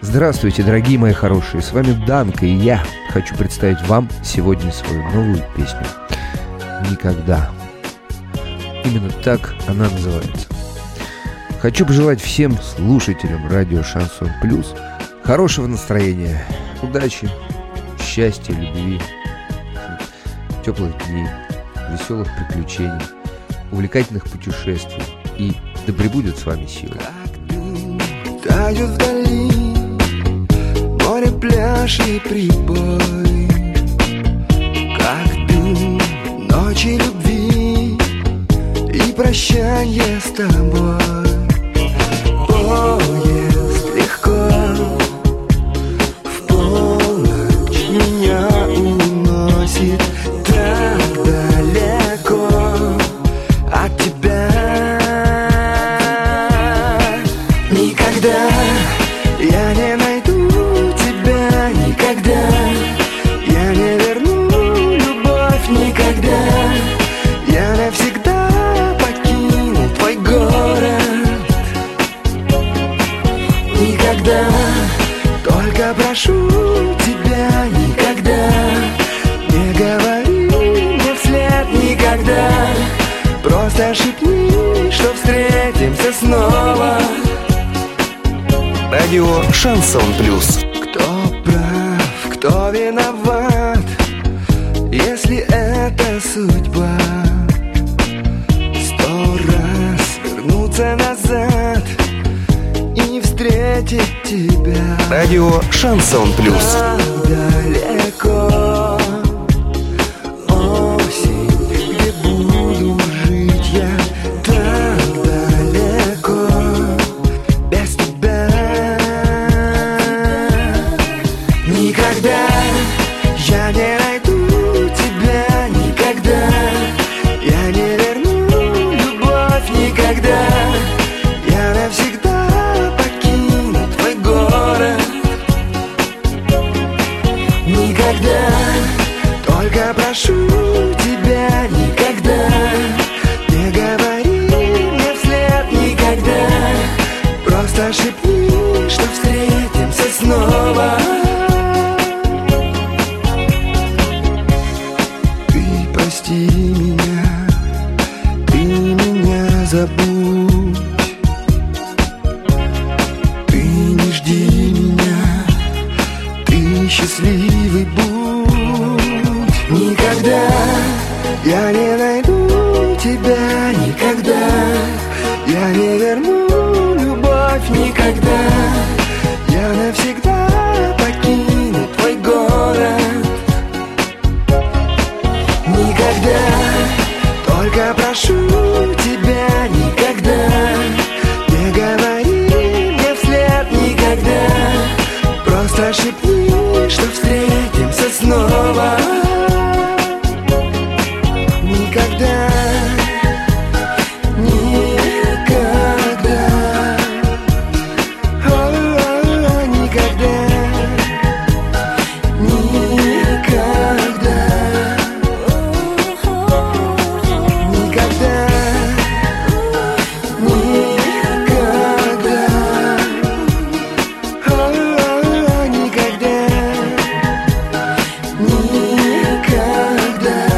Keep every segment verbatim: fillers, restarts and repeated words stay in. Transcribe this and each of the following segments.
Здравствуйте, дорогие мои хорошие, с вами Данка, и я хочу представить вам сегодня свою новую песню «Никогда». Именно так она называется. Хочу пожелать всем слушателям радио Шансон Плюс хорошего настроения, удачи, счастья, любви, теплых дней, веселых приключений, увлекательных путешествий, и да пребудет с вами сила. Тают вдали море, пляж и прибой, как дым ночи любви и прощание с тобой. Поезд легко в полночь меня уносит так далеко от тебя. Никогда я не найду тебя, никогда я не верну любовь, никогда я навсегда покину твой город. Никогда, только прошу тебя, никогда не говори мне вслед, никогда просто шепни, что встретимся снова. Радио Шансон Плюс. Кто прав, кто виноват, если это судьба? Сто раз вернуться назад и не встретить тебя. Радио Шансон Плюс. Так далеко осень, где буду жить я, так далеко без тебя. Никогда я не найду тебя, никогда я не верну любовь, никогда я навсегда покину твой город. Никогда, только прошу тебя, никогда не говори мне вслед, никогда просто шепни, что встретимся снова. Прости меня, ты меня забудь, ты не жди меня, ты счастливый будь. Никогда я не найду тебя, никогда я не верну любовь, никогда я навсегда покину твой город. Никогда, только прошу тебя, никогда не говори мне вслед, никогда просто шепни, что встретимся снова. Никогда, никогда, о-о-о, никогда, никогда.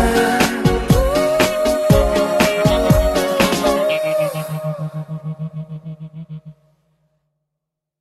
Никогда.